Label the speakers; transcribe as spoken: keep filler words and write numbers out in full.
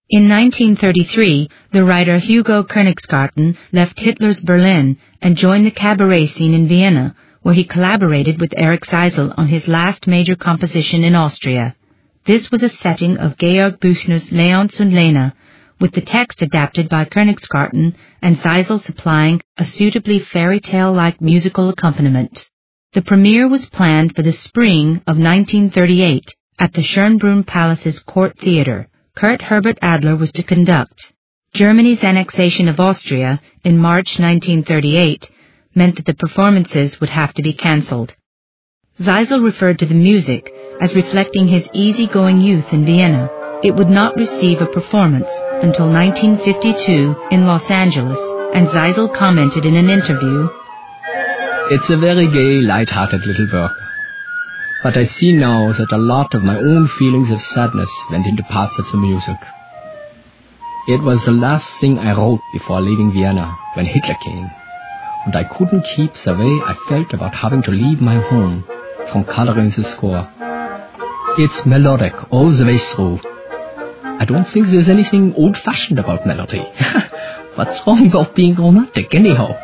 Speaker 1: In nineteen thirty-three, the writer Hugo Königsgarten left Hitler's Berlin and joined the cabaret scene in Vienna, where he collaborated with Eric Seisel on his last major composition in Austria. This was a setting of Georg Büchner's Leonce und Lena, with the text adapted by Königsgarten and Seisel supplying a suitably fairy tale-like musical accompaniment. The premiere was planned for the spring of nineteen thirty-eight at the Schönbrunn Palace's Court Theatre. Kurt Herbert Adler was to conduct. Germany's annexation of Austria in March nineteen thirty-eight meant that the performances would have to be cancelled. Seisel referred to the music as reflecting his easygoing youth in Vienna. It would not receive a performance until nineteen fifty-two in Los Angeles, and Seisel commented in an interview,
Speaker 2: "It's a very gay, light-hearted little work. But I see now that a lot of my own feelings of sadness went into parts of the music. It was the last thing I wrote before leaving Vienna when Hitler came, and I couldn't keep the way I felt about having to leave my home from coloring the score. It's melodic all the way through. I don't think there's anything old-fashioned about melody. What's wrong about being romantic, anyhow?"